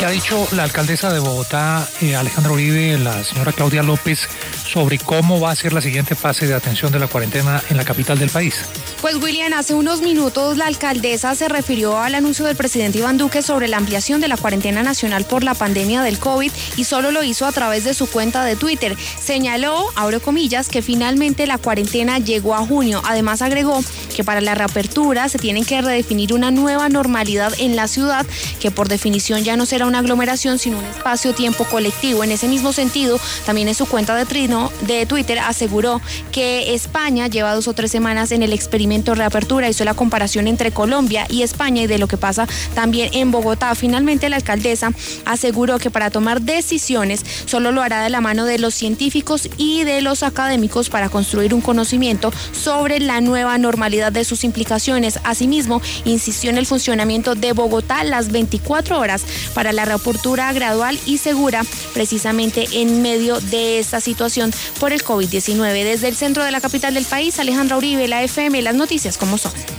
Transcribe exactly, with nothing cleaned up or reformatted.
¿Qué ha dicho la alcaldesa de Bogotá, eh, Alejandra Uribe, la señora Claudia López, sobre cómo va a ser la siguiente fase de atención de la cuarentena en la capital del país? Pues William, hace unos minutos la alcaldesa se refirió al anuncio del presidente Iván Duque sobre la ampliación de la cuarentena nacional por la pandemia del COVID y solo lo hizo a través de su cuenta de Twitter. Señaló, abro comillas, que finalmente la cuarentena llegó a junio. Además agregó que para la reapertura se tiene que redefinir una nueva normalidad en la ciudad, que por definición ya no será una aglomeración, sino un espacio-tiempo colectivo. En ese mismo sentido, también en su cuenta de, trino, de Twitter aseguró que España lleva dos o tres semanas en el experimento de reapertura. Hizo la comparación entre Colombia y España y de lo que pasa también en Bogotá. Finalmente, la alcaldesa aseguró que para tomar decisiones solo lo hará de la mano de los científicos y de los académicos para construir un conocimiento sobre la nueva normalidad de sus implicaciones. Asimismo, insistió en el funcionamiento de Bogotá las veinticuatro horas para la reapertura gradual y segura, precisamente en medio de esta situación por el COVID diecinueve. Desde el centro de la capital del país, Alejandra Uribe, la F M, las noticias como son.